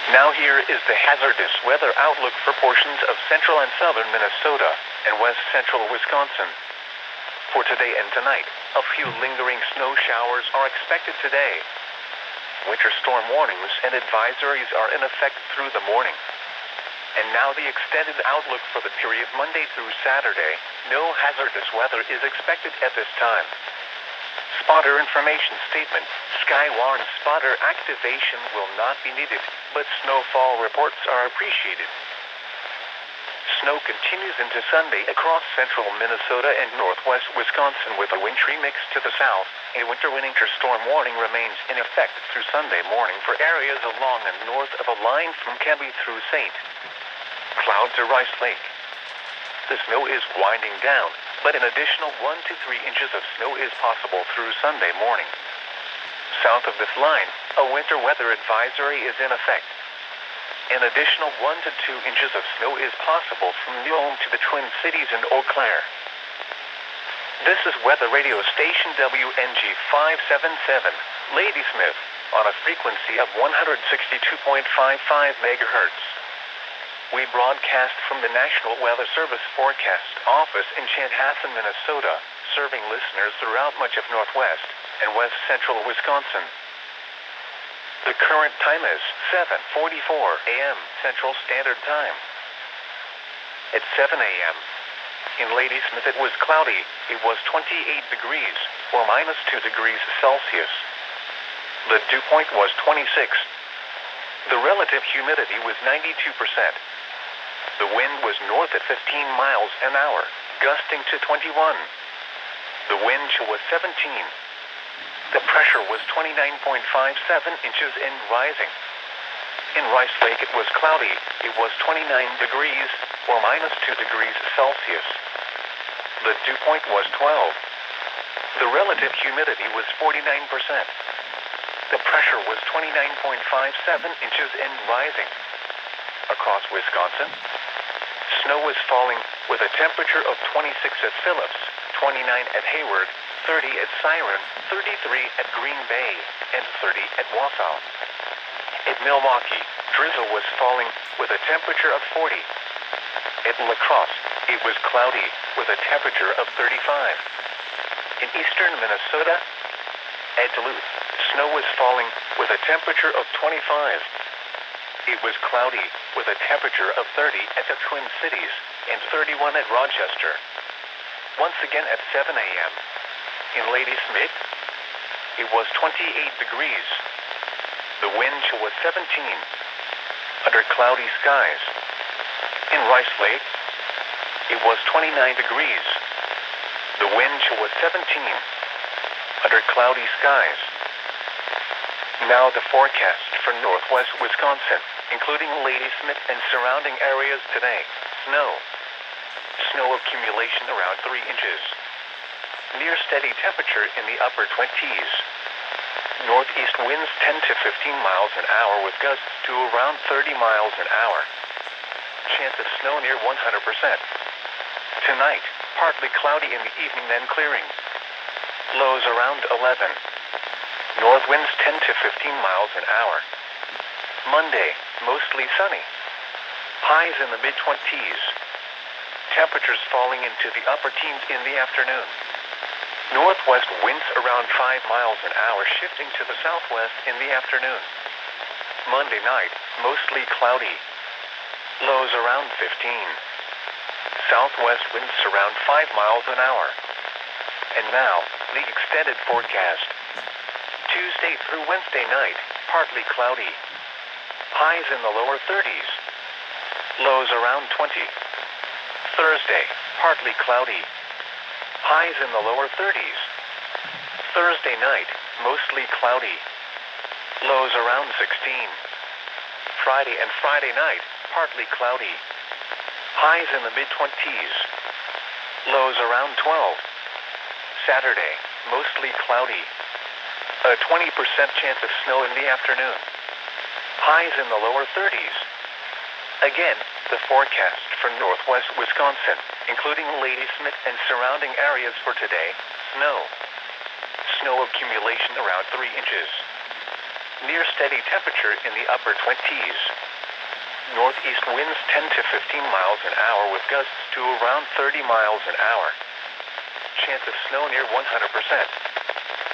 Now here is the hazardous weather outlook for portions of central and southern Minnesota and west central Wisconsin. For today and tonight, a few lingering snow showers are expected today. Winter storm warnings and advisories are in effect through the morning. And now the extended outlook for the period Monday through Saturday. No hazardous weather is expected at this time. Spotter information statement. Skywarn spotter activation will not be needed, but snowfall reports are appreciated. Snow continues into Sunday across central Minnesota and northwest Wisconsin with a wintry mix to the south. A winter storm warning remains in effect through Sunday morning for areas along and north of a line from Kebby through St. Cloud to Rice Lake. The snow is winding down, but an additional 1 to 3 inches of snow is possible through Sunday morning. South of this line, a winter weather advisory is in effect. An additional 1 to 2 inches of snow is possible from Nyon to the Twin Cities and Eau Claire. This is Weather Radio Station WNG 577, Ladysmith, on a frequency of 162.55 megahertz. We broadcast from the National Weather Service Forecast Office in Chanhassen, Minnesota, serving listeners throughout much of northwest and west central Wisconsin. The current time is 7:44 a.m. Central Standard Time. At 7 a.m. in Ladysmith it was cloudy. It was 28 degrees, or -2 degrees Celsius. The dew point was 26. The relative humidity was 92%. The wind was north at 15 miles an hour, gusting to 21. The wind chill was 17. The pressure was 29.57 inches and rising. In Rice Lake it was cloudy. It was 29 degrees, or -2 degrees Celsius. The dew point was 12. The relative humidity was 49%. The pressure was 29.57 inches and rising. Across Wisconsin, snow was falling with a temperature of 26 at Phillips, 29 at Hayward, 30 at Siren, 33 at Green Bay, and 30 at Wausau. At Milwaukee, drizzle was falling with a temperature of 40. At La Crosse, it was cloudy with a temperature of 35. In eastern Minnesota, at Duluth, snow was falling with a temperature of 25. It was cloudy with a temperature of 30 at the Twin Cities and 31 at Rochester. Once again at 7 a.m. in Ladysmith, it was 28 degrees. The wind chill was 17 under cloudy skies. In Rice Lake, it was 29 degrees. The wind chill was 17 under cloudy skies. Now the forecast for northwest Wisconsin, including Ladysmith and surrounding areas today. Snow accumulation around 3 inches. Near steady temperature in the upper 20s. Northeast winds 10 to 15 miles an hour with gusts to around 30 miles an hour. Chance of snow near 100%. Tonight, partly cloudy in the evening, then clearing. Lows around 11. North winds 10 to 15 miles an hour. Monday, mostly sunny. Highs in the mid-20s. Temperatures falling into the upper teens in the afternoon. Northwest winds around 5 miles an hour, shifting to the southwest in the afternoon. Monday night, mostly cloudy. Lows around 15. Southwest winds around 5 miles an hour. And now, the extended forecast. Tuesday through Wednesday night, partly cloudy. Highs in the lower 30s. Lows around 20. Thursday, partly cloudy. Highs in the lower 30s. Thursday night, mostly cloudy. Lows around 16. Friday and Friday night, partly cloudy. Highs in the mid-20s. Lows around 12. Saturday, mostly cloudy. A 20% chance of snow in the afternoon. Highs in the lower 30s. Again, the forecast for northwest Wisconsin, including Ladysmith and surrounding areas for today. Snow accumulation around 3 inches. Near steady temperature in the upper 20s. Northeast winds 10 to 15 miles an hour with gusts to around 30 miles an hour. Chance of snow near 100%.